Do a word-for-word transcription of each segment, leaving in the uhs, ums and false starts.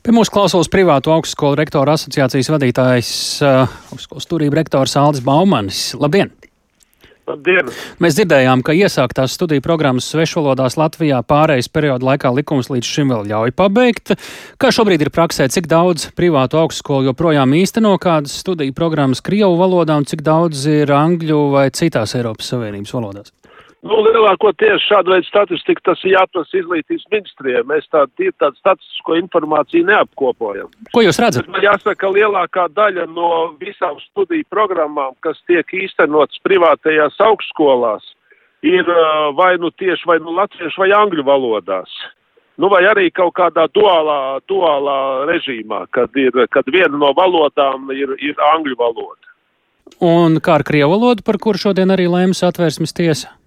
Pie mūsu klausulas privātu augstskolu rektoru asociācijas vadītājs, uh, augstskolas turība rektors Aldis Baumanis. Labdien! Labdien! Mēs dzirdējām, ka iesāktās studiju programmas svešvalodās Latvijā pārejas perioda laikā likums līdz šim vēl ļauj pabeigt. Kā šobrīd ir praksē, cik daudz privātu augstskolu joprojām īsteno kādas studiju programmas krievu valodā un cik daudz ir angļu vai citās Eiropas Savienības valodās? Nu, lielākoties šādu veidu statistiku tas ir jāprasa izglītības ministrijai. Mēs tādu, tādu statistisko informāciju neapkopojam. Ko jūs redzat? Bet man jāsaka, lielākā daļa no visām studiju programmām, kas tiek īstenotas privātajās augstskolās, ir vai nu tieši vai nu latviešu vai angļu valodās. Nu, vai arī kaut kādā duālā, duālā režīmā, kad, ir, kad viena no valodām ir, ir angļu valoda. Un kā ar krievu valodu, par kuru šodien arī lēma Satversmes tiesa?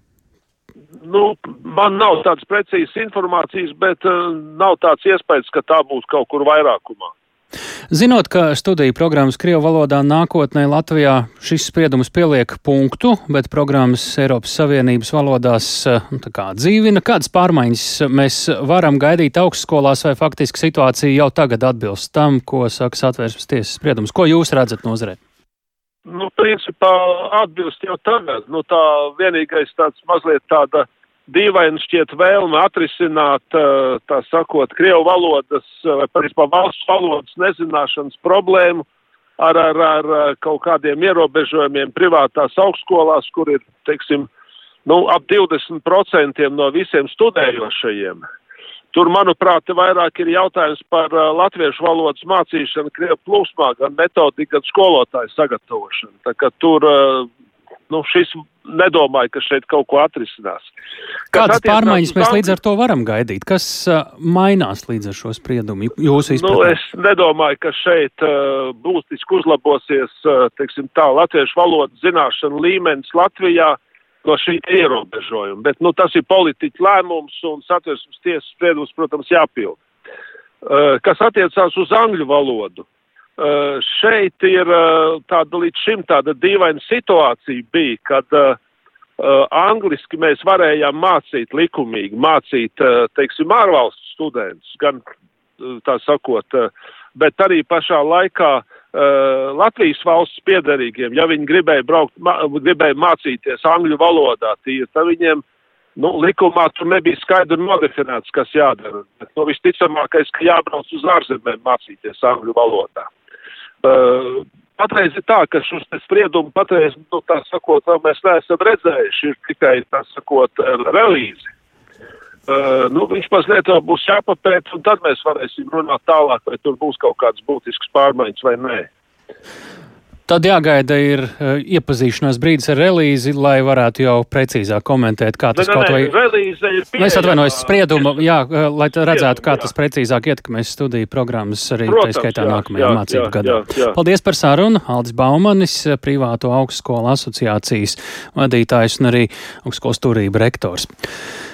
Nu, man nav tādas precīzas informācijas, bet uh, nav tāds iespējas, ka tā būs kaut kur vairākumā. Zinot, ka studiju programmas krievu valodā nākotnē Latvijā šis spriedums pieliek punktu, bet programmas Eiropas Savienības valodās tā kā dzīvina, kādas pārmaiņas mēs varam gaidīt augstskolās vai faktiski situācija jau tagad atbilst tam, ko saka Satversmes tiesas spriedums? Ko jūs redzat nozarē? Nu, principā atbilst jau tagad. Nu, tā vienīgais tāds mazliet tāda dīvaina šķiet vēlme atrisināt, tā sakot, krievu valodas vai principā valsts valodas nezināšanas problēmu ar, ar, ar kaut kādiem ierobežojumiem privātās augstskolās, kur ir, teiksim, nu, ap divdesmit procenti no visiem studējošajiem. Tur, manuprāt, vairāk ir jautājums par uh, latviešu valodas mācīšanu krievu plūsmā, gan metodiku, gan skolotāju sagatavošanu. Tā kā tur, uh, nu, šis nedomāju, ka šeit kaut ko atrisinās. Kādas pārmaiņas mēs līdz ar to varam gaidīt? Kas uh, mainās līdz ar šo spriedumu jūsu izpratnē? Nu, es nedomāju, ka šeit uh, būtiski uzlabosies, uh, teiksim tā, latviešu valodas zināšana līmenis Latvijā no šī ierobežojuma, bet, nu, tas ir politiķa lēmums un Satversmes tiesas spriedums, protams, jāpild. Uh, kas attiecās uz angļu valodu, uh, šeit ir uh, tāda līdz šim tāda dīvaina situācija bija, kad uh, uh, angliski mēs varējām mācīt likumīgi, mācīt, uh, teiksim, ārvalstu studentus, gan, uh, tā sakot, uh, bet arī pašā laikā Uh, Latvijas valsts piederīgiem, ja viņi gribēja braukt, ma, gribēja mācīties angļu valodā, tīri, tad viņiem, nu, likumā tur nebija skaidri nodefinēts, kas jādara. Bet, nu, visticamākais, ka jābrauc uz ārzemēm mācīties angļu valodā. Uh, patreiz ir tā, ka šos spriedumu patreiz, nu, tā sakot, mēs neesam redzējuši, ir tikai, tā sakot, relīzi. Uh, nu, viņš mazliet vēl būs jāpapēt, un tad mēs varēsim runāt tālāk, vai tur būs kaut kādas būtiskas pārmaiņas vai nē. Tad jāgaida ir uh, iepazīšanās brīdis ar relīzi, lai varētu jau precīzāk komentēt, kā tas ne, kaut vai... Relīze ir pieejama. Es atvainojos spriedumu, jā, uh, lai redzētu, kā jā. Tas precīzāk ietekmēs studiju programmas arī Protams, tā skaitā jā, nākamajā jā, mācību jā, gadā. Jā, jā. Paldies par sarunu. Aldis Baumanis, privāto augstskolu asociācijas vadītājs un arī augstskolas turība rektors.